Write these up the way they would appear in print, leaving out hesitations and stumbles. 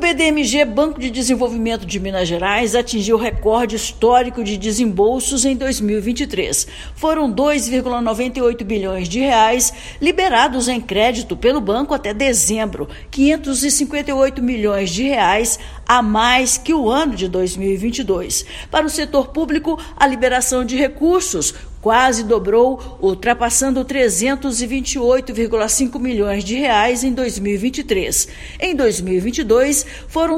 BDMG, Banco de Desenvolvimento de Minas Gerais, atingiu recorde histórico de desembolsos em 2023. Foram 2,98 bilhões de reais liberados em crédito pelo banco até dezembro, 558 milhões de reais a mais que o ano de 2022. Para o setor público, a liberação de recursos quase dobrou, ultrapassando 328,5 milhões de reais em 2023. Em 2022, foram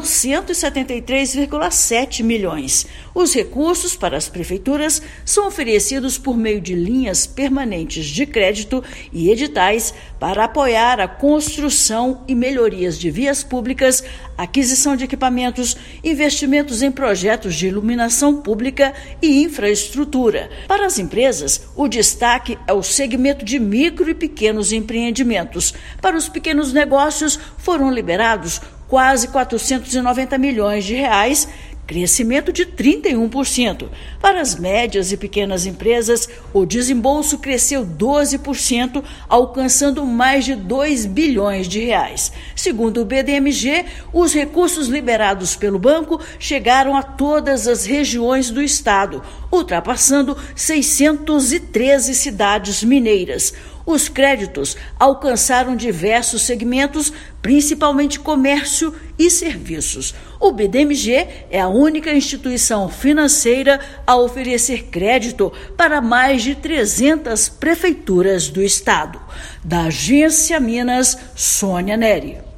173,7 milhões. Os recursos para as prefeituras são oferecidos por meio de linhas permanentes de crédito e editais para apoiar a construção e melhorias de vias públicas, aquisição de equipamentos, investimentos em projetos de iluminação pública e infraestrutura. Para as empresas, o destaque é o segmento de micro e pequenos empreendimentos. Para os pequenos negócios, foram liberados quase 490 milhões de reais, crescimento de 31%. Para as médias e pequenas empresas, o desembolso cresceu 12%, alcançando mais de 2 bilhões de reais. Segundo o BDMG, os recursos liberados pelo banco chegaram a todas as regiões do estado, ultrapassando 613 cidades mineiras. Os créditos alcançaram diversos segmentos, principalmente comércio e serviços. O BDMG é a única instituição financeira a oferecer crédito para mais de 300 prefeituras do estado. Da Agência Minas, Sônia Neri.